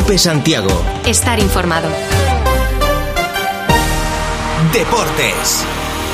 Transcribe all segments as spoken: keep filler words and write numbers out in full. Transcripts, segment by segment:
COPE Santiago. Estar informado. Deportes.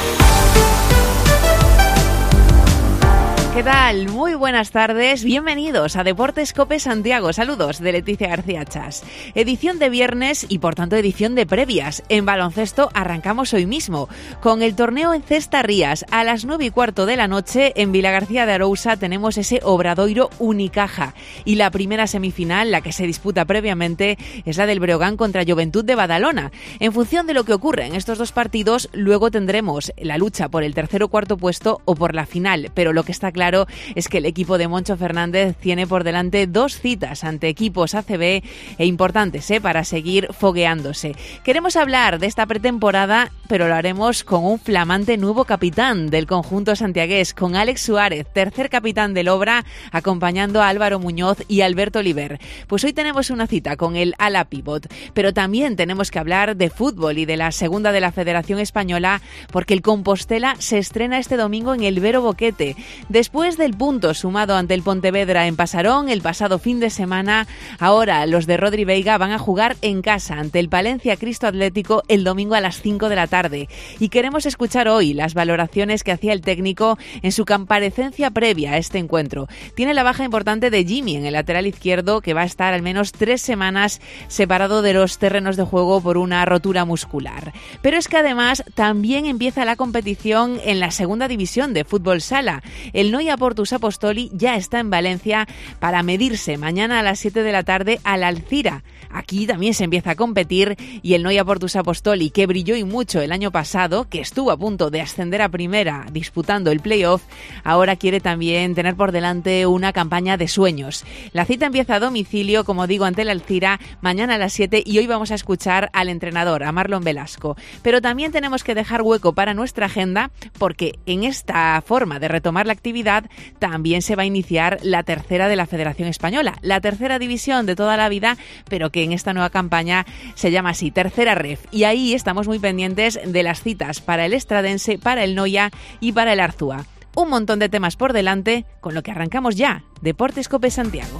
¿Qué tal? Muy buenas tardes, bienvenidos a Deportes COPE Santiago. Saludos de Leticia García Chas. Edición de viernes y por tanto edición de previas. En baloncesto arrancamos hoy mismo con el torneo en Cesta Rías. A las nueve y cuarto de la noche en Vilagarcía de Arousa tenemos ese Obradoiro Unicaja. Y la primera semifinal, la que se disputa previamente, es la del Breogán contra Joventut de Badalona. En función de lo que ocurre en estos dos partidos, luego tendremos la lucha por el tercer o cuarto puesto o por la final. Pero lo que está claro Claro, es que el equipo de Moncho Fernández tiene por delante dos citas ante equipos A C B e importantes ¿eh? para seguir fogueándose. Queremos hablar de esta pretemporada, pero lo haremos con un flamante nuevo capitán del conjunto santiagués, con Alex Suárez, tercer capitán del Obra, acompañando a Álvaro Muñoz y Alberto Oliver. Pues hoy tenemos una cita con el ala pivot, pero también tenemos que hablar de fútbol y de la segunda de la Federación Española, porque el Compostela se estrena este domingo en el Vero Boquete. Después Después del punto sumado ante el Pontevedra en Pasarón el pasado fin de semana, ahora los de Rodri Veiga van a jugar en casa ante el Palencia Cristo Atlético el domingo a las cinco de la tarde. Y queremos escuchar hoy las valoraciones que hacía el técnico en su comparecencia previa a este encuentro. Tiene la baja importante de Jimmy en el lateral izquierdo, que va a estar al menos tres semanas separado de los terrenos de juego por una rotura muscular. Pero es que además también empieza la competición en la segunda división de fútbol sala. El Noia Portus Apostoli ya está en Valencia para medirse mañana a las siete de la tarde al Alcira. Aquí también se empieza a competir y el Noia Portus Apostoli, que brilló y mucho el año pasado, que estuvo a punto de ascender a primera disputando el playoff, ahora quiere también tener por delante una campaña de sueños. La cita empieza a domicilio, como digo, ante el Alcira mañana a las siete, y hoy vamos a escuchar al entrenador, a Marlon Velasco. Pero también tenemos que dejar hueco para nuestra agenda, porque en esta forma de retomar la actividad también se va a iniciar la tercera de la Federación Española, la tercera división de toda la vida, pero que en esta nueva campaña se llama así, Tercera Ref. Y ahí estamos muy pendientes de las citas para el Estradense, para el Noia y para el Arzúa. Un montón de temas por delante, con lo que arrancamos ya. Deportes COPE Santiago.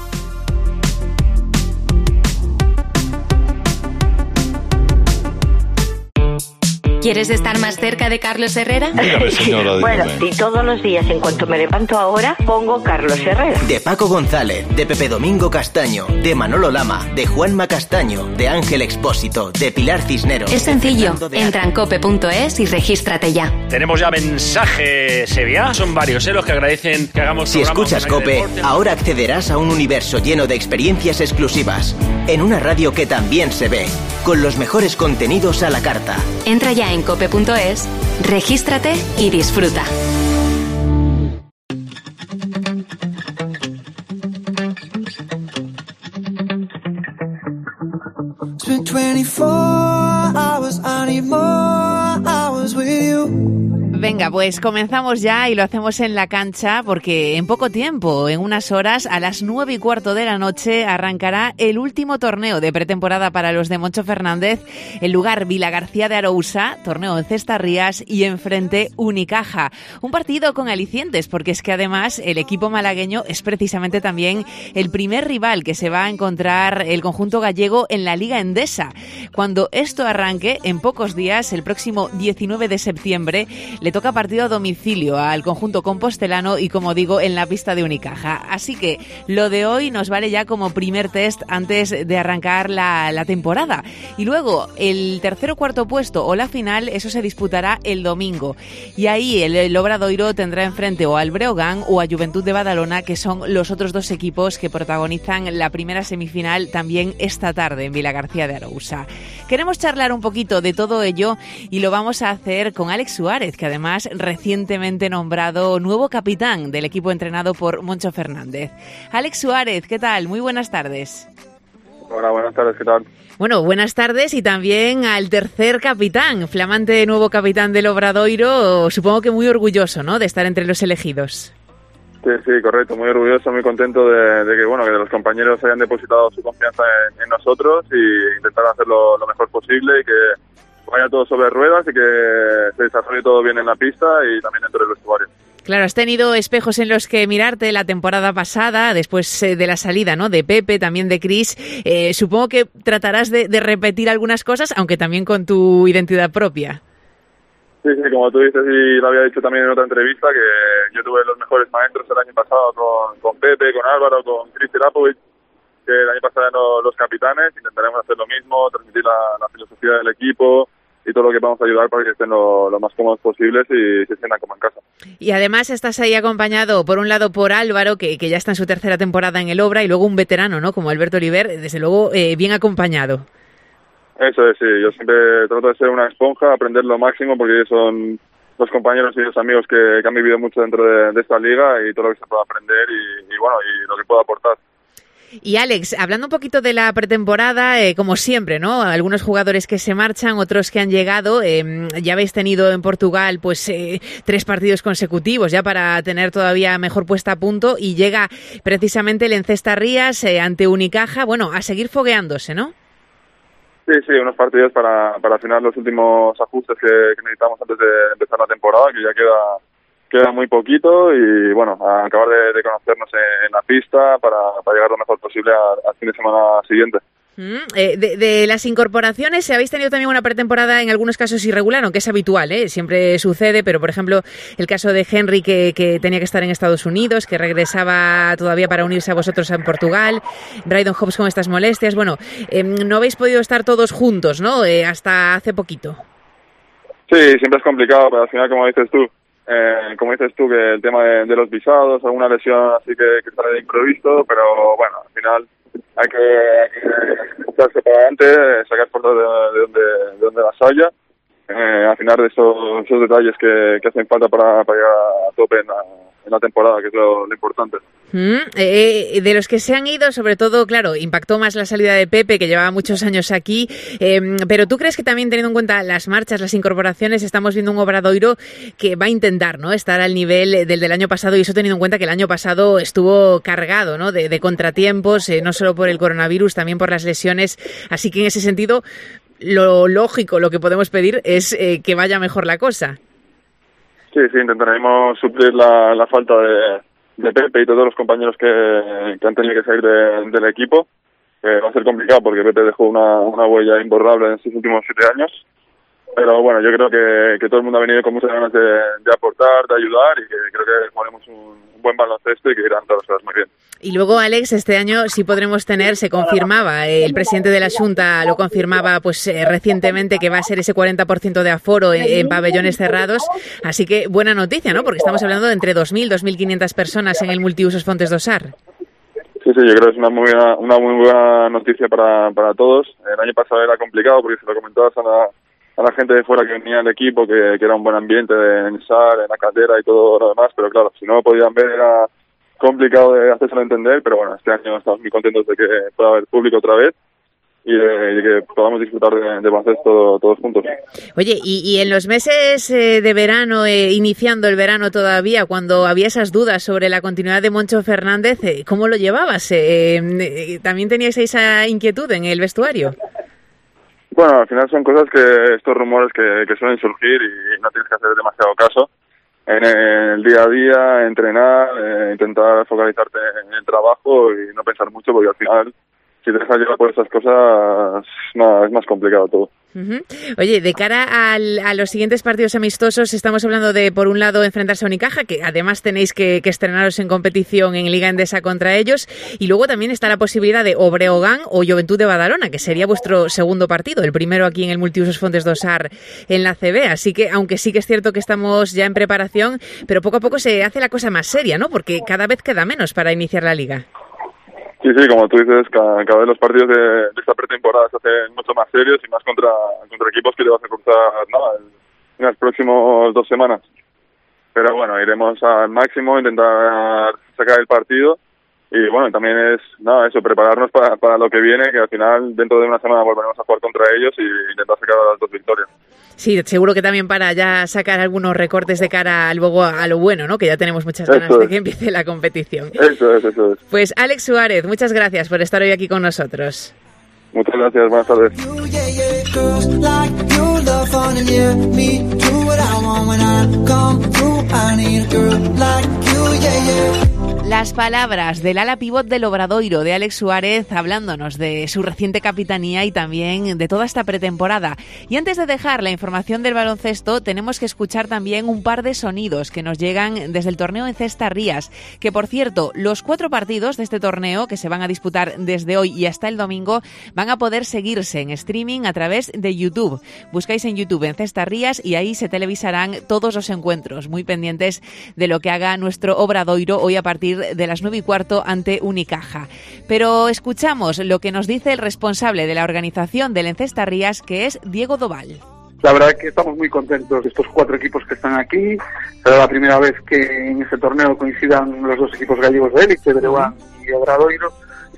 ¿Quieres estar más cerca de Carlos Herrera? Dígame, señora, dígame. Bueno, y todos los días, en cuanto me levanto ahora, pongo Carlos Herrera. De Paco González, de Pepe Domingo Castaño, de Manolo Lama, de Juanma Castaño, de Ángel Expósito, de Pilar Cisneros. Es sencillo, entra en cope punto es y regístrate ya. Tenemos ya mensaje Sevilla, son varios ¿eh? los que agradecen que hagamos Si escuchas COPE, ahora accederás a un universo lleno de experiencias exclusivas, en una radio que también se ve, con los mejores contenidos a la carta. Entra ya en cope punto es, regístrate y disfruta. It's been twenty-four hours, I need more hours with you. Venga, pues comenzamos ya y lo hacemos en la cancha porque en poco tiempo, en unas horas, a las nueve y cuarto de la noche, arrancará el último torneo de pretemporada para los de Moncho Fernández, el lugar Vilagarcía de Arousa, torneo en Cesta Rías y enfrente Unicaja. Un partido con alicientes porque es que además el equipo malagueño es precisamente también el primer rival que se va a encontrar el conjunto gallego en la Liga Endesa. Cuando esto arranque, en pocos días, el próximo diecinueve de septiembre, le toca partido a domicilio al conjunto compostelano y, como digo, en la pista de Unicaja. Así que lo de hoy nos vale ya como primer test antes de arrancar la, la temporada. Y luego el tercer o cuarto puesto o la final, eso se disputará el domingo. Y ahí el, el Obradoiro tendrá enfrente o al Breogán o a Joventut de Badalona, que son los otros dos equipos que protagonizan la primera semifinal también esta tarde en Vilagarcía de Arousa. Queremos charlar un poquito de todo ello y lo vamos a hacer con Alex Suárez, que además recientemente nombrado nuevo capitán del equipo entrenado por Moncho Fernández. Alex Suárez, ¿qué tal? Muy buenas tardes. Hola, buenas tardes, ¿qué tal? Bueno, buenas tardes y también al tercer capitán, flamante nuevo capitán del Obradoiro, supongo que muy orgulloso, ¿no?, de estar entre los elegidos. Sí, sí, correcto, muy orgulloso, muy contento de, de que bueno que los compañeros hayan depositado su confianza en, en nosotros y intentar hacerlo lo mejor posible y que vaya todo sobre ruedas y que se desarrolle todo bien en la pista y también dentro del vestuario. Claro, has tenido espejos en los que mirarte la temporada pasada, después eh, de la salida, ¿no? De Pepe, también de Chris. Eh, supongo que tratarás de, de repetir algunas cosas, aunque también con tu identidad propia. Sí, sí, como tú dices y lo había dicho también en otra entrevista, que yo tuve los mejores maestros el año pasado con, con Pepe, con Álvaro, con Chris Tirapovic, que el año pasado eran los capitanes. Intentaremos hacer lo mismo, transmitir la, la filosofía del equipo y todo lo que vamos a ayudar para que estén lo, lo más cómodos posibles y se sientan como en casa. Y además estás ahí acompañado, por un lado, por Álvaro, que, que ya está en su tercera temporada en el Obra, y luego un veterano, ¿no? Como Alberto Oliver, desde luego eh, bien acompañado. Eso es, sí. Yo siempre trato de ser una esponja, aprender lo máximo, porque ellos son los compañeros y los amigos que, que han vivido mucho dentro de, de esta liga y todo lo que se puede aprender y, y bueno, y lo que puedo aportar. Y Alex, hablando un poquito de la pretemporada, eh, como siempre, ¿no? Algunos jugadores que se marchan, otros que han llegado. Eh, ya habéis tenido en Portugal, pues, eh, tres partidos consecutivos ya para tener todavía mejor puesta a punto, y llega precisamente el Encesta Rías eh, ante Unicaja. Bueno, a seguir fogueándose, ¿no? Sí, sí, unos partidos para, para afinar los últimos ajustes que, que necesitamos antes de empezar la temporada, que ya queda queda muy poquito, y bueno, a acabar de, de conocernos en, en la pista para, para llegar lo mejor posible al, al fin de semana siguiente. Mm, eh, de, de las incorporaciones, habéis tenido también una pretemporada en algunos casos irregular, aunque es habitual, ¿eh? Siempre sucede, pero por ejemplo el caso de Henry, que, que tenía que estar en Estados Unidos, que regresaba todavía para unirse a vosotros en Portugal, Brydon Hobbs con estas molestias. Bueno, eh, no habéis podido estar todos juntos, ¿no? Eh, hasta hace poquito. Sí, siempre es complicado, pero al final, como dices tú, Eh, como dices tú, que el tema de, de los visados, alguna lesión así que, que sale de imprevisto, pero bueno, al final hay que, hay que echarse para adelante, sacar fotos de, de, donde, de donde las haya, eh, afinar de esos, esos detalles que, que hacen falta para, para llegar a tope en la, en la temporada, que es lo, lo importante. Mm, eh, de los que se han ido, sobre todo, claro, impactó más la salida de Pepe, que llevaba muchos años aquí, eh, pero ¿tú crees que también, teniendo en cuenta las marchas, las incorporaciones, estamos viendo un Obradoiro que va a intentar, ¿no?, estar al nivel del del año pasado, y eso teniendo en cuenta que el año pasado estuvo cargado, ¿no?, de, de contratiempos, eh, no solo por el coronavirus, también por las lesiones, así que en ese sentido lo lógico, lo que podemos pedir es eh, que vaya mejor la cosa? Sí, sí, intentaremos suplir la, la falta de, de Pepe y todos los compañeros que, que han tenido que salir de, del equipo. Eh, va a ser complicado porque Pepe dejó una, una huella imborrable en sus últimos siete años. Pero bueno, yo creo que, que todo el mundo ha venido con muchas ganas de, de aportar, de ayudar, y que creo que ponemos un, un buen baloncesto y que irán todas las cosas muy bien. Y luego, Alex, este año sí podremos tener, se confirmaba, eh, el presidente de la Junta lo confirmaba pues eh, recientemente, que va a ser ese cuarenta por ciento de aforo en, en pabellones cerrados, así que buena noticia, ¿no?, porque estamos hablando de entre dos mil, dos mil quinientas personas en el multiusos Fontes do Sar. Sí, sí, yo creo que es una muy buena, una muy buena noticia para, para todos. El año pasado era complicado porque se lo comentabas a la, a la gente de fuera que venía al equipo, que, que era un buen ambiente en el Sar, en la caldera y todo lo demás, pero claro, si no lo podían ver era complicado de hacérselo entender, pero bueno, este año estamos muy contentos de que pueda haber público otra vez y de, de que podamos disfrutar de, de baloncesto todos juntos. Oye, y, y en los meses eh, de verano, eh, iniciando el verano todavía, cuando había esas dudas sobre la continuidad de Moncho Fernández, eh, ¿cómo lo llevabas? Eh, eh, ¿También teníais esa inquietud en el vestuario? Bueno, al final son cosas que, estos rumores que, que suelen surgir y no tienes que hacer demasiado caso. En el día a día, entrenar, eh, intentar focalizarte en el trabajo y no pensar mucho, porque al final, si te dejas llevar por esas cosas, no, es más complicado todo. Uh-huh. Oye, de cara al, a los siguientes partidos amistosos, estamos hablando de, por un lado, enfrentarse a Unicaja, que además tenéis que, que estrenaros en competición en Liga Endesa contra ellos, y luego también está la posibilidad de o Breogán o Juventud de Badalona, que sería vuestro segundo partido, el primero aquí en el Multiusos Fontes do Sar en la C B, así que, aunque sí que es cierto que estamos ya en preparación, pero poco a poco se hace la cosa más seria, ¿no?, porque cada vez queda menos para iniciar la Liga. Sí, sí, como tú dices, cada, cada vez los partidos de, de esta pretemporada se hacen mucho más serios y más contra, contra equipos que te vas a cruzar nada en, en las próximas dos semanas. Pero bueno, iremos al máximo, intentar sacar el partido y bueno, también es nada eso, prepararnos para, para lo que viene, que al final dentro de una semana volveremos a jugar contra ellos y intentar sacar las dos victorias. Sí, seguro que también para ya sacar algunos recortes de cara luego a lo bueno, ¿no?, que ya tenemos muchas ganas de que empiece la competición. Eso es, eso es. Pues Alex Suárez, muchas gracias por estar hoy aquí con nosotros. Muchas gracias, buenas tardes. Las palabras del ala pívot del Obradoiro, de Alex Suárez, hablándonos de su reciente capitanía y también de toda esta pretemporada. Y antes de dejar la información del baloncesto, tenemos que escuchar también un par de sonidos que nos llegan desde el torneo en Cesta Rías, que por cierto, los cuatro partidos de este torneo que se van a disputar desde hoy y hasta el domingo van a poder seguirse en streaming a través de YouTube. Buscáis en YouTube en Cesta Rías y ahí se televisarán todos los encuentros, muy pendientes de lo que haga nuestro Obradoiro hoy a partir de las nueve y cuarto ante Unicaja. Pero escuchamos lo que nos dice el responsable de la organización del Encesta Rías, que es Diego Doval. La verdad es que estamos muy contentos de estos cuatro equipos que están aquí. Será la primera vez que en este torneo coincidan los dos equipos gallegos de élite, Breogán y Obradoiro,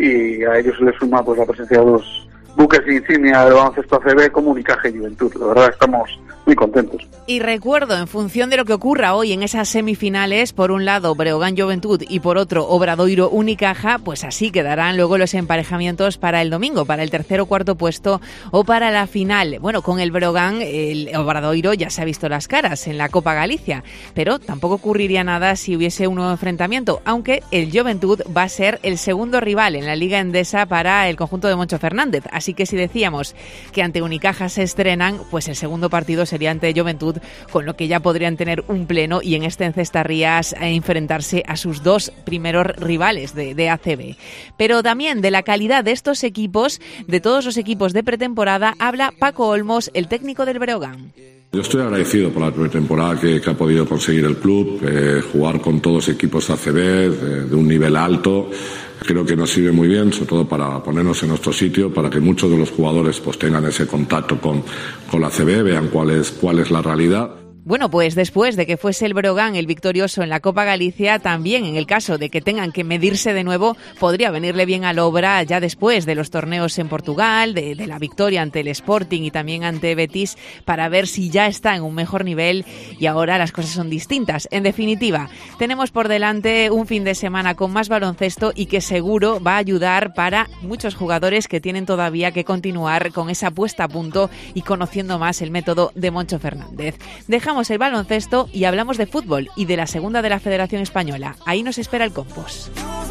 y a ellos se les suma pues la presencia de dos buques insignia del baloncesto A C B como Unicaja y Juventud. La verdad estamos muy contentos. Y recuerdo, en función de lo que ocurra hoy en esas semifinales, por un lado Breogán Juventud y por otro Obradoiro Unicaja, pues así quedarán luego los emparejamientos para el domingo, para el tercer o cuarto puesto o para la final. Bueno, con el Breogán, el Obradoiro ya se ha visto las caras en la Copa Galicia, pero tampoco ocurriría nada si hubiese un nuevo enfrentamiento, aunque el Juventud va a ser el segundo rival en la Liga Endesa para el conjunto de Moncho Fernández. Así que si decíamos que ante Unicaja se estrenan, pues el segundo partido sería ante Juventud, con lo que ya podrían tener un pleno y en este Encesta Rías a enfrentarse a sus dos primeros rivales de, de A C B. Pero también de la calidad de estos equipos, de todos los equipos de pretemporada, habla Paco Olmos, el técnico del Breogán. Yo estoy agradecido por la pretemporada que, que ha podido conseguir el club, eh, jugar con todos los equipos A C B de, de un nivel alto. Creo que nos sirve muy bien, sobre todo para ponernos en nuestro sitio, para que muchos de los jugadores pues tengan ese contacto con, con la A C B, vean cuál es, cuál es la realidad. Bueno, pues después de que fuese el Breogán el victorioso en la Copa Galicia, también en el caso de que tengan que medirse de nuevo, podría venirle bien al Obra ya después de los torneos en Portugal, de, de la victoria ante el Sporting y también ante Betis, para ver si ya está en un mejor nivel y ahora las cosas son distintas. En definitiva, tenemos por delante un fin de semana con más baloncesto y que seguro va a ayudar para muchos jugadores que tienen todavía que continuar con esa puesta a punto y conociendo más el método de Moncho Fernández. Dejamos el baloncesto y hablamos de fútbol y de la segunda de la Federación Española. Ahí nos espera el Compos.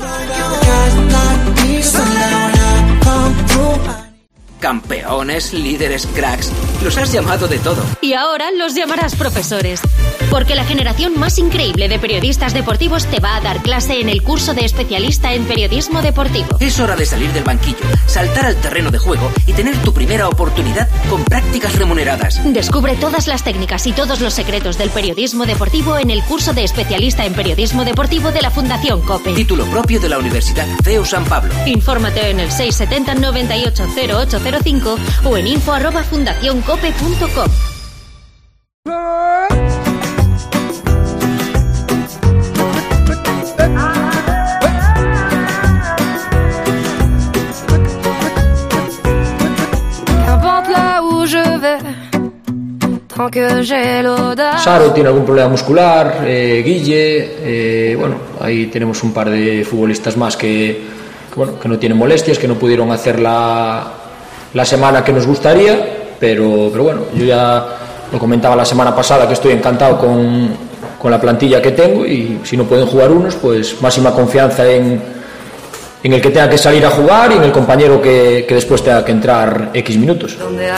Campeones, líderes, cracks. Los has llamado de todo. Y ahora los llamarás profesores. Porque la generación más increíble de periodistas deportivos te va a dar clase en el curso de especialista en periodismo deportivo. Es hora de salir del banquillo, saltar al terreno de juego y tener tu primera oportunidad con prácticas remuneradas. Descubre todas las técnicas y todos los secretos del periodismo deportivo en el curso de especialista en periodismo deportivo de la Fundación COPE. Título propio de la Universidad C E U San Pablo. Infórmate en el seis siete cero noventa y ocho cero ocho cero cinco o en info arroba fundacioncope punto com. Saro tiene algún problema muscular, eh, Guille, eh, bueno, ahí tenemos un par de futbolistas más que, que, bueno, que no tienen molestias, que no pudieron hacer la, la semana que nos gustaría, pero, pero bueno, yo ya lo comentaba la semana pasada que estoy encantado con, con la plantilla que tengo y si no pueden jugar unos, pues máxima confianza en, en el que tenga que salir a jugar y en el compañero que, que después tenga que entrar X minutos.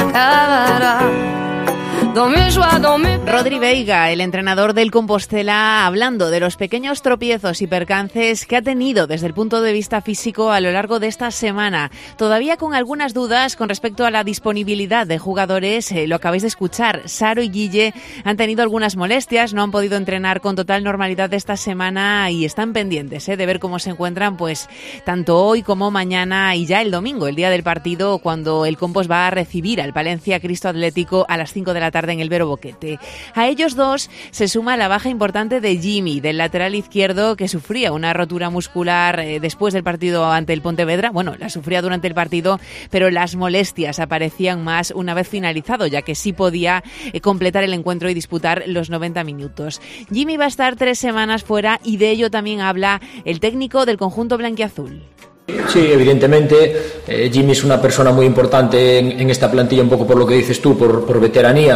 Rodri Veiga, el entrenador del Compostela, hablando de los pequeños tropiezos y percances que ha tenido desde el punto de vista físico a lo largo de esta semana. Todavía con algunas dudas con respecto a la disponibilidad de jugadores, eh, lo acabáis de escuchar, Saro y Guille han tenido algunas molestias, no han podido entrenar con total normalidad esta semana y están pendientes eh, de ver cómo se encuentran pues tanto hoy como mañana y ya el domingo, el día del partido, cuando el Compos va a recibir al Palencia Cristo Atlético a las cinco de la tarde en el Vero Boquete. A ellos dos se suma la baja importante de Jimmy, del lateral izquierdo, que sufría una rotura muscular eh, después del partido ante el Pontevedra. Bueno, la sufría durante el partido, pero las molestias aparecían más una vez finalizado, ya que sí podía eh, completar el encuentro y disputar los noventa minutos. Jimmy va a estar tres semanas fuera y de ello también habla el técnico del conjunto blanquiazul. Sí, evidentemente eh, Jimmy es una persona muy importante en, en esta plantilla, un poco por lo que dices tú, por, por veteranía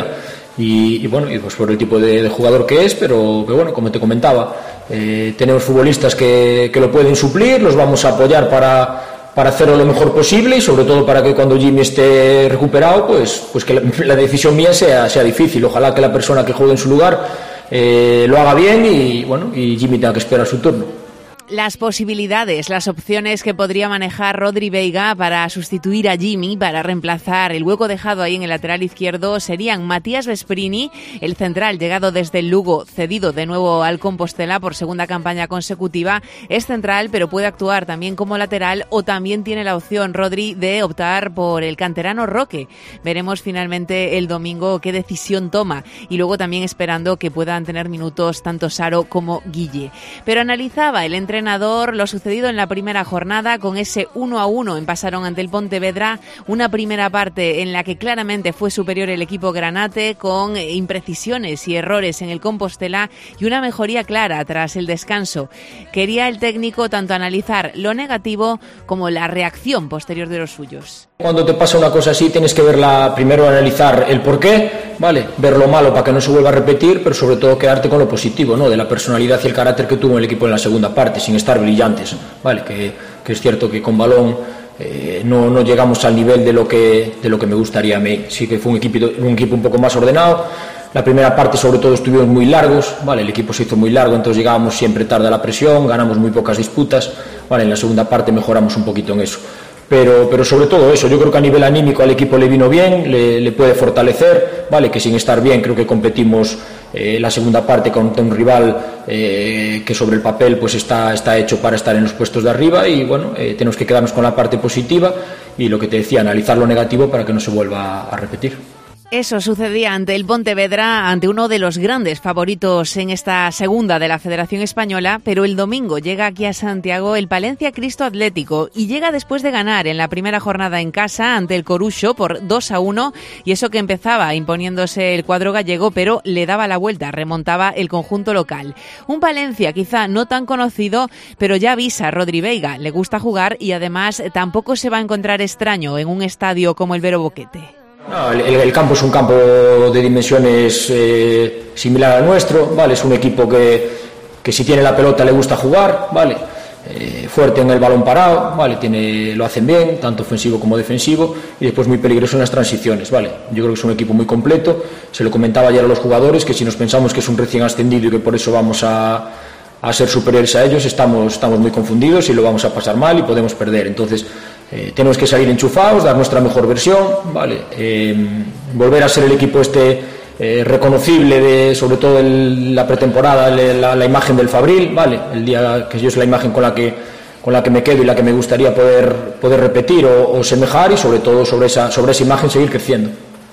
y, y bueno, y pues por el tipo de, de jugador que es, pero, pero bueno, como te comentaba, eh, tenemos futbolistas que, que lo pueden suplir, los vamos a apoyar para, para hacerlo lo mejor posible y sobre todo para que cuando Jimmy esté recuperado, pues, pues que la, la decisión mía sea, sea difícil. Ojalá que la persona que juegue en su lugar eh, lo haga bien y bueno, y Jimmy tenga que esperar su turno. Las posibilidades, las opciones que podría manejar Rodri Veiga para sustituir a Jimmy, para reemplazar el hueco dejado ahí en el lateral izquierdo, serían Matías Vesprini, el central llegado desde el Lugo, cedido de nuevo al Compostela por segunda campaña consecutiva. Es central, pero puede actuar también como lateral, o también tiene la opción Rodri de optar por el canterano Roque. Veremos finalmente el domingo qué decisión toma, y luego también esperando que puedan tener minutos tanto Saro como Guille. Pero analizaba el entrenador entrenador lo sucedido en la primera jornada con ese uno a uno en pasaron ante el Pontevedra, una primera parte en la que claramente fue superior el equipo granate con imprecisiones y errores en el Compostela y una mejoría clara tras el descanso. Quería el técnico tanto analizar lo negativo como la reacción posterior de los suyos. Cuando te pasa una cosa así tienes que verla, primero analizar el porqué, ¿vale? Ver lo malo para que no se vuelva a repetir, pero sobre todo quedarte con lo positivo, ¿no? De la personalidad y el carácter que tuvo el equipo en la segunda parte, sin estar brillantes, ¿vale? Que, que es cierto que con balón eh, no, no llegamos al nivel de lo que, de lo que me gustaría a mí. Sí que fue un equipo, un equipo un poco más ordenado. La primera parte sobre todo estuvimos muy largos, ¿vale? El equipo se hizo muy largo, entonces llegábamos siempre tarde a la presión, ganamos muy pocas disputas, ¿vale? En la segunda parte mejoramos un poquito en eso. Pero, pero sobre todo eso, yo creo que a nivel anímico al equipo le vino bien, le, le puede fortalecer, vale, que sin estar bien creo que competimos eh, la segunda parte contra un rival eh, que sobre el papel pues está, está hecho para estar en los puestos de arriba y bueno, eh, tenemos que quedarnos con la parte positiva y lo que te decía, analizar lo negativo para que no se vuelva a repetir. Eso sucedía ante el Pontevedra, ante uno de los grandes favoritos en esta segunda de la Federación Española, pero el domingo llega aquí a Santiago el Palencia Cristo Atlético y llega después de ganar en la primera jornada en casa ante el Coruxo por dos a uno y eso que empezaba imponiéndose el cuadro gallego, pero le daba la vuelta, remontaba el conjunto local. Un Palencia quizá no tan conocido, pero ya avisa a Rodri Veiga, le gusta jugar y además tampoco se va a encontrar extraño en un estadio como el Vero Boquete. No, el, el campo es un campo de dimensiones eh, similar al nuestro, ¿vale? Es un equipo que, que si tiene la pelota le gusta jugar, ¿vale? Eh, fuerte en el balón parado, ¿vale? Tiene, lo hacen bien, tanto ofensivo como defensivo, y después muy peligroso en las transiciones, ¿vale? Yo creo que es un equipo muy completo, se lo comentaba ayer a los jugadores, que si nos pensamos que es un recién ascendido y que por eso vamos a, a ser superiores a ellos, estamos, estamos muy confundidos y lo vamos a pasar mal y podemos perder, entonces... Eh, tenemos que salir enchufados, dar nuestra mejor versión, ¿vale? Eh, volver a ser el equipo este eh, reconocible de, sobre todo en la pretemporada, la, la imagen del Fabril, ¿vale? El día que yo es la imagen con la que con la que me quedo y la que me gustaría poder poder repetir o, o semejar y sobre todo sobre esa sobre esa imagen seguir creciendo.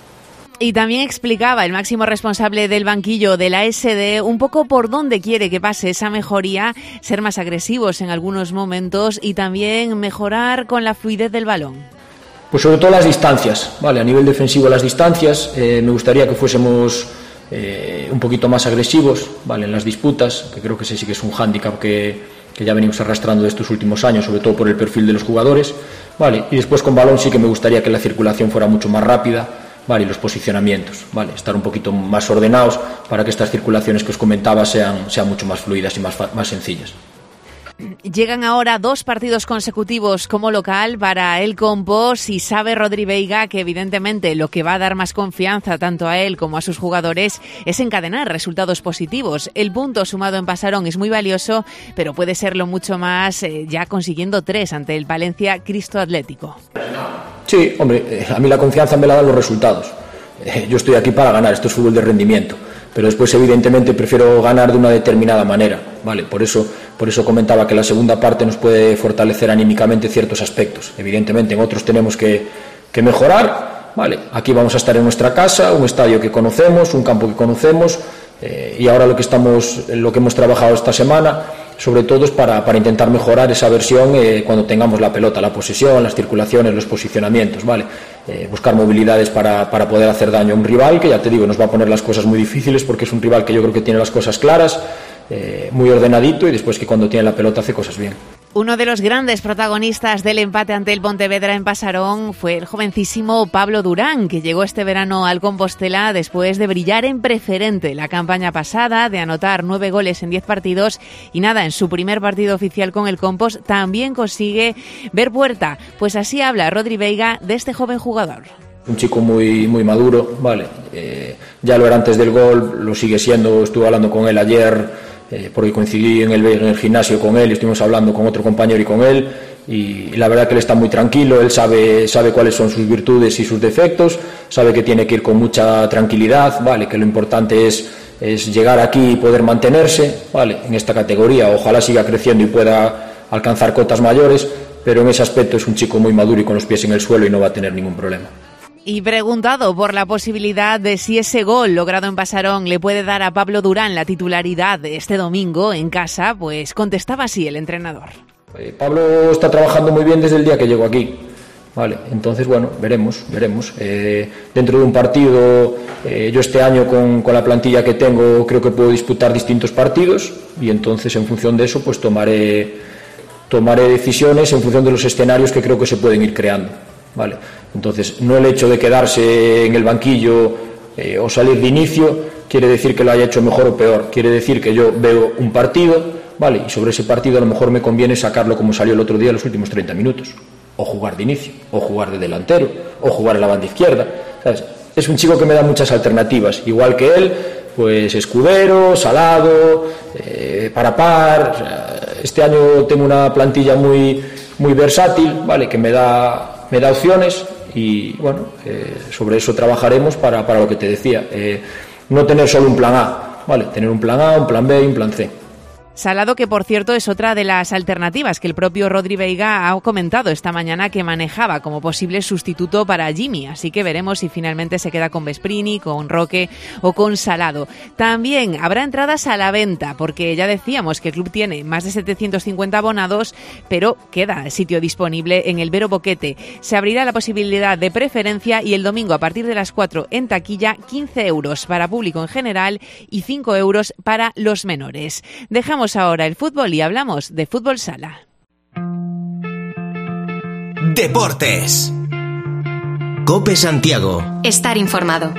Y también explicaba el máximo responsable del banquillo de la S D un poco por dónde quiere que pase esa mejoría, ser más agresivos en algunos momentos y también mejorar con la fluidez del balón. Pues sobre todo las distancias, vale, a nivel defensivo las distancias, eh, me gustaría que fuésemos eh, un poquito más agresivos, vale, en las disputas, que creo que ese sí que es un hándicap que, que ya venimos arrastrando de estos últimos años, sobre todo por el perfil de los jugadores, vale, y después con balón sí que me gustaría que la circulación fuera mucho más rápida. Vale, y los posicionamientos, vale, estar un poquito más ordenados para que estas circulaciones que os comentaba sean, sean mucho más fluidas y más, más sencillas. Llegan ahora dos partidos consecutivos como local para el Compos y sabe Rodri Veiga que evidentemente lo que va a dar más confianza tanto a él como a sus jugadores es encadenar resultados positivos. El punto sumado en Pasarón es muy valioso, pero puede serlo mucho más eh, ya consiguiendo tres ante el Palencia Cristo Atlético. Sí, hombre, a mí la confianza me la dan los resultados. Yo estoy aquí para ganar, esto es fútbol de rendimiento, pero después evidentemente prefiero ganar de una determinada manera, ¿vale? Por eso, por eso comentaba que la segunda parte nos puede fortalecer anímicamente ciertos aspectos. Evidentemente en otros tenemos que, que mejorar, ¿vale? Aquí vamos a estar en nuestra casa, un estadio que conocemos, un campo que conocemos, eh, y ahora lo que estamos, lo que hemos trabajado esta semana sobre todo es para, para intentar mejorar esa versión eh, cuando tengamos la pelota, la posesión, las circulaciones, los posicionamientos, ¿vale? Eh, buscar movilidades para, para poder hacer daño a un rival que, ya te digo, nos va a poner las cosas muy difíciles porque es un rival que yo creo que tiene las cosas claras, eh, muy ordenadito y después que cuando tiene la pelota hace cosas bien. Uno de los grandes protagonistas del empate ante el Pontevedra en Pasarón fue el jovencísimo Pablo Durán, que llegó este verano al Compostela después de brillar en preferente la campaña pasada, de anotar nueve goles en diez partidos y nada, en su primer partido oficial con el Compos también consigue ver puerta. Pues así habla Rodri Veiga de este joven jugador. Un chico muy muy maduro, vale, eh, ya lo era antes del gol, lo sigue siendo, estuve hablando con él ayer, Eh, porque coincidí en el, en el gimnasio con él y estuvimos hablando con otro compañero y con él y, y la verdad que él está muy tranquilo, él sabe, sabe cuáles son sus virtudes y sus defectos, sabe que tiene que ir con mucha tranquilidad, vale, que lo importante es, es llegar aquí y poder mantenerse, vale, en esta categoría, ojalá siga creciendo y pueda alcanzar cotas mayores, pero en ese aspecto es un chico muy maduro y con los pies en el suelo y no va a tener ningún problema. Y preguntado por la posibilidad de si ese gol logrado en Pasarón le puede dar a Pablo Durán la titularidad este domingo en casa, pues contestaba así el entrenador. Eh, Pablo está trabajando muy bien desde el día que llegó aquí. Vale, entonces bueno, veremos, veremos. Eh, dentro de un partido, eh, yo este año con, con la plantilla que tengo creo que puedo disputar distintos partidos y entonces en función de eso pues tomaré, tomaré decisiones en función de los escenarios que creo que se pueden ir creando. Vale, entonces no el hecho de quedarse en el banquillo eh, o salir de inicio quiere decir que lo haya hecho mejor o peor, quiere decir que yo veo un partido, vale, y sobre ese partido a lo mejor me conviene sacarlo como salió el otro día los últimos treinta minutos, o jugar de inicio, o jugar de delantero, o jugar en la banda izquierda, ¿sabes? Es un chico que me da muchas alternativas, igual que él, pues escudero, salado, eh, para par, o sea, este año tengo una plantilla muy, muy versátil, vale, que me da me da opciones y bueno, eh, sobre eso trabajaremos para, para lo que te decía, eh, no tener solo un plan A, vale, tener un plan A, un plan B y un plan C. Salado, que por cierto es otra de las alternativas que el propio Rodri Veiga ha comentado esta mañana que manejaba como posible sustituto para Jimmy, así que veremos si finalmente se queda con Vesprini, con Roque o con Salado. También habrá entradas a la venta, porque ya decíamos que el club tiene más de setecientos cincuenta abonados, pero queda sitio disponible en el Vero Boquete. Se abrirá la posibilidad de preferencia y el domingo a partir de las cuatro en taquilla, quince euros para público en general y cinco euros para los menores. Dejamos ahora el fútbol y hablamos de fútbol sala. Deportes. COPE Santiago. Estar informado.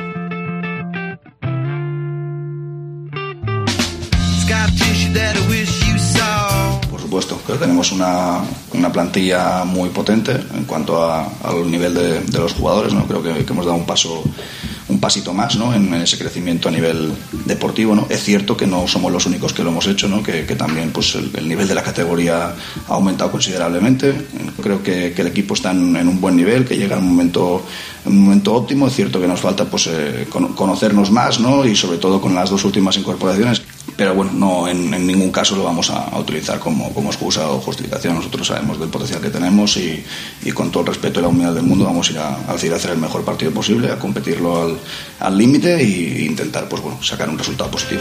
Por supuesto, creo que tenemos una, una plantilla muy potente en cuanto a, al nivel de, de los jugadores, ¿no? Creo que, que hemos dado un paso un pasito más, ¿no? en, en ese crecimiento a nivel deportivo, ¿no? Es cierto que no somos los únicos que lo hemos hecho, ¿no? que, que también pues, el, el nivel de la categoría ha aumentado considerablemente. Creo que, que el equipo está en, en un buen nivel, que llega en un momento, en un momento óptimo. Es cierto que nos falta pues, eh, conocernos más, ¿no? Y sobre todo con las dos últimas incorporaciones. Pero bueno, no en, en ningún caso lo vamos a, a utilizar como, como excusa o justificación. Nosotros sabemos del potencial que tenemos y, y con todo el respeto y la humildad del mundo vamos a ir a, a, a hacer el mejor partido posible, a competirlo al al límite e intentar pues bueno sacar un resultado positivo.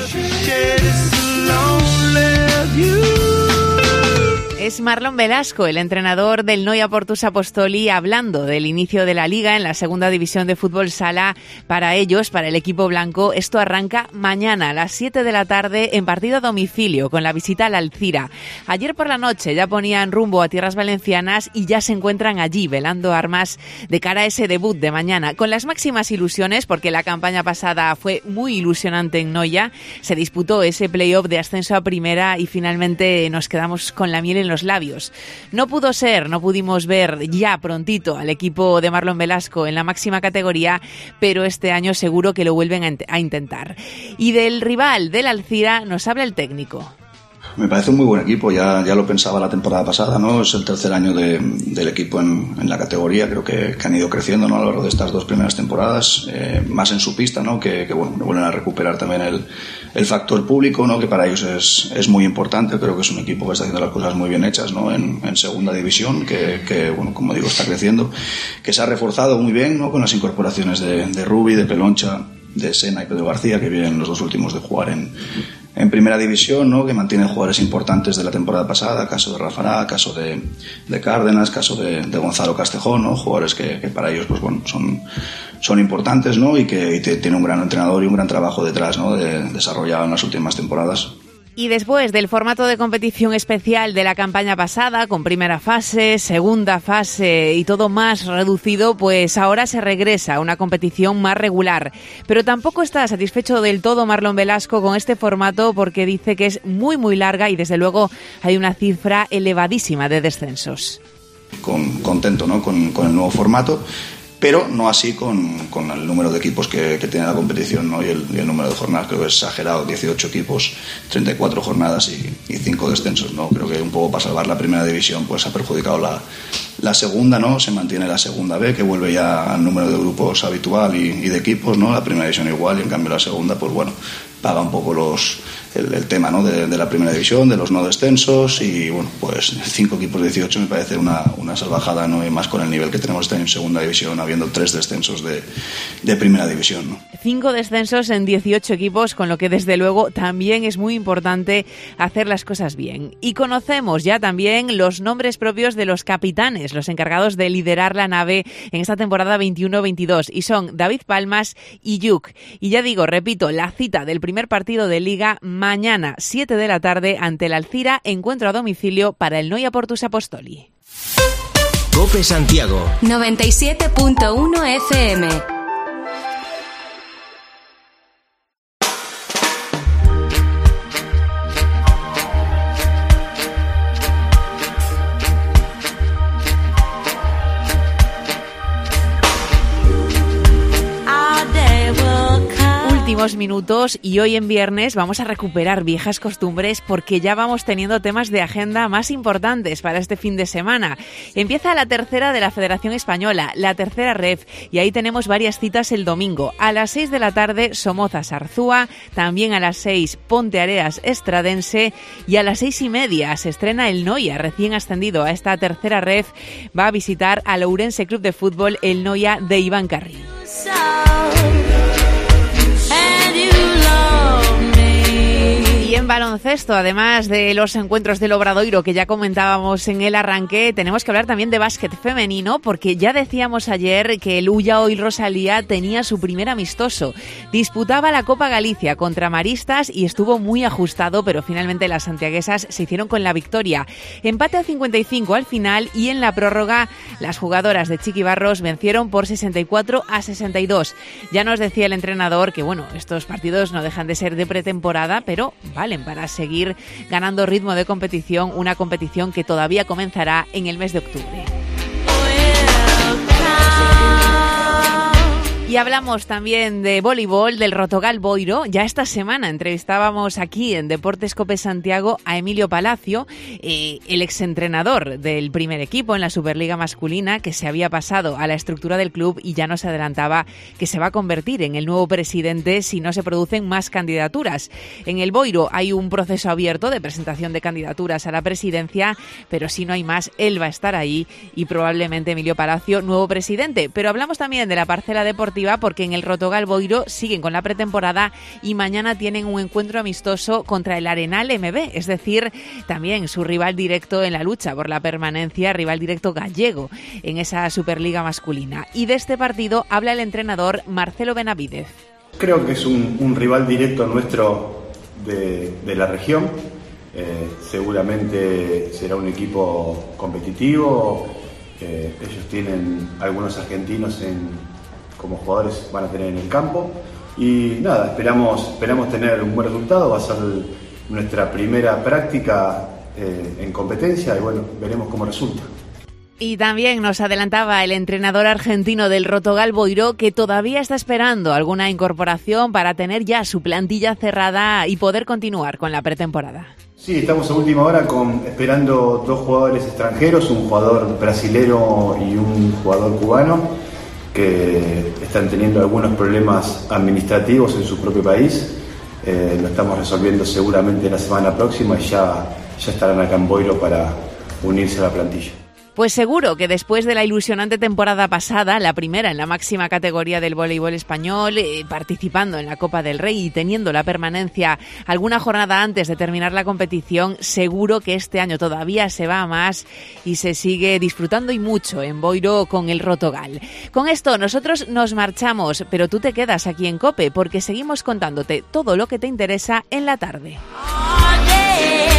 Es Marlon Velasco, el entrenador del Noia Portus Apostoli, hablando del inicio de la Liga en la segunda división de fútbol sala para ellos, para el equipo blanco. Esto arranca mañana a las siete de la tarde en partido a domicilio con la visita al Alcira. Ayer por la noche ya ponían rumbo a tierras valencianas y ya se encuentran allí velando armas de cara a ese debut de mañana. Con las máximas ilusiones, porque la campaña pasada fue muy ilusionante en Noia. Se disputó ese playoff de ascenso a primera y finalmente nos quedamos con la miel en los labios. No pudo ser, no pudimos ver ya prontito al equipo de Marlon Velasco en la máxima categoría, pero este año seguro que lo vuelven a intentar. Y del rival, del Alcira, nos habla el técnico. Me parece un muy buen equipo, ya, ya lo pensaba la temporada pasada, ¿no? Es el tercer año de, del equipo en, en la categoría, creo que, que han ido creciendo, ¿no? A lo largo de estas dos primeras temporadas, eh, más en su pista, ¿no? Que, que bueno, vuelven a recuperar también el, el factor público, ¿no? Que para ellos es, es muy importante. Creo que es un equipo que está haciendo las cosas muy bien hechas, ¿no? En, en segunda división, que, que bueno, como digo, está creciendo, que se ha reforzado muy bien, ¿no? Con las incorporaciones de, de Rubi, de Peloncha, de Sena y Pedro García, que vienen los dos últimos de jugar en en primera división, ¿no? Que mantienen jugadores importantes de la temporada pasada, caso de Rafará, caso de, de Cárdenas, caso de, de Gonzalo Castejón, ¿no? Jugadores que, que para ellos pues bueno son, son importantes, ¿no? Y que y te, tiene un gran entrenador y un gran trabajo detrás, ¿no? De, desarrollado en las últimas temporadas. Y después del formato de competición especial de la campaña pasada, con primera fase, segunda fase y todo más reducido, pues ahora se regresa a una competición más regular. Pero tampoco está satisfecho del todo Marlon Velasco con este formato porque dice que es muy muy larga y desde luego hay una cifra elevadísima de descensos. Con, contento, ¿no? con, con el nuevo formato, pero no así con, con el número de equipos que, que tiene la competición, ¿no? y, el, y el número de jornadas. Creo que es exagerado, dieciocho equipos, treinta y cuatro jornadas y, y cinco descensos, ¿no? Creo que un poco para salvar la primera división pues ha perjudicado la, la segunda, ¿no? Se mantiene la segunda B, que vuelve ya al número de grupos habitual y, y de equipos, ¿no? La primera división igual, y en cambio la segunda, pues bueno, paga un poco los el, el tema, ¿no? de, de la primera división, de los no descensos, y bueno, pues cinco equipos de dieciocho me parece una, una salvajada, ¿no? Y más con el nivel que tenemos este año en segunda división, habiendo tres descensos de, de primera división, ¿no? Cinco descensos en dieciocho equipos, con lo que desde luego también es muy importante hacer las cosas bien. Y conocemos ya también los nombres propios de los capitanes, los encargados de liderar la nave en esta temporada veintiuno veintidós, y son David Palmas y Yuk. Y ya digo, repito, la cita del primer partido de Liga mañana, siete de la tarde, ante el Alcira, encuentro a domicilio para el Noia Portus Apostoli. COPE Santiago noventa y siete punto uno F M. Últimos minutos, y hoy en viernes vamos a recuperar viejas costumbres porque ya vamos teniendo temas de agenda más importantes para este fin de semana. Empieza la tercera de la Federación Española, la tercera ref, y ahí tenemos varias citas el domingo. A las seis de la tarde, Somoza-Sarzúa, también a las seis, Ponteareas-Estradense, y a las seis y media se estrena el Noia, recién ascendido a esta tercera ref, va a visitar al Ourense Club de Fútbol, el Noia de Iván Carri. Y en baloncesto, además de los encuentros del Obradoiro que ya comentábamos en el arranque, tenemos que hablar también de básquet femenino, porque ya decíamos ayer que el Ulla Oil Rosalía tenía su primer amistoso. Disputaba la Copa Galicia contra Maristas y estuvo muy ajustado, pero finalmente las santiaguesas se hicieron con la victoria. Empate a cincuenta y cinco al final, y en la prórroga las jugadoras de Chiqui Barros vencieron por sesenta y cuatro a sesenta y dos. Ya nos decía el entrenador que bueno, estos partidos no dejan de ser de pretemporada, pero valen para seguir ganando ritmo de competición, una competición que todavía comenzará en el mes de octubre. Y hablamos también de voleibol, del Rotogal Boiro. Ya esta semana entrevistábamos aquí en Deportes COPE Santiago a Emilio Palacio, eh, el exentrenador del primer equipo en la Superliga masculina, que se había pasado a la estructura del club y ya nos adelantaba que se va a convertir en el nuevo presidente si no se producen más candidaturas. En el Boiro hay un proceso abierto de presentación de candidaturas a la presidencia, pero si no hay más, él va a estar ahí y probablemente Emilio Palacio, nuevo presidente. Pero hablamos también de la parcela deportiva, porque en el Rotogal Boiro siguen con la pretemporada y mañana tienen un encuentro amistoso contra el Arenal M B, es decir, también su rival directo en la lucha por la permanencia, rival directo gallego en esa Superliga masculina. Y de este partido habla el entrenador Marcelo Benavidez. Creo que es un, un rival directo nuestro de, de la región. Eh, seguramente será un equipo competitivo. Eh, ellos tienen algunos argentinos en como jugadores van a tener en el campo, y nada, esperamos esperamos tener un buen resultado. Va a ser nuestra primera práctica eh, en competencia y bueno, veremos cómo resulta. Y también nos adelantaba el entrenador argentino del Rotogal Boiro que todavía está esperando alguna incorporación para tener ya su plantilla cerrada y poder continuar con la pretemporada. Sí, estamos a última hora con, esperando dos jugadores extranjeros, un jugador brasilero y un jugador cubano, que están teniendo algunos problemas administrativos en su propio país. Eh, lo estamos resolviendo seguramente la semana próxima y ya, ya estarán acá en Boiro para unirse a la plantilla. Pues seguro que después de la ilusionante temporada pasada, la primera en la máxima categoría del voleibol español, eh, participando en la Copa del Rey y teniendo la permanencia alguna jornada antes de terminar la competición, seguro que este año todavía se va a más y se sigue disfrutando y mucho en Boiro con el Rotogal. Con esto nosotros nos marchamos, pero tú te quedas aquí en COPE porque seguimos contándote todo lo que te interesa en la tarde. again.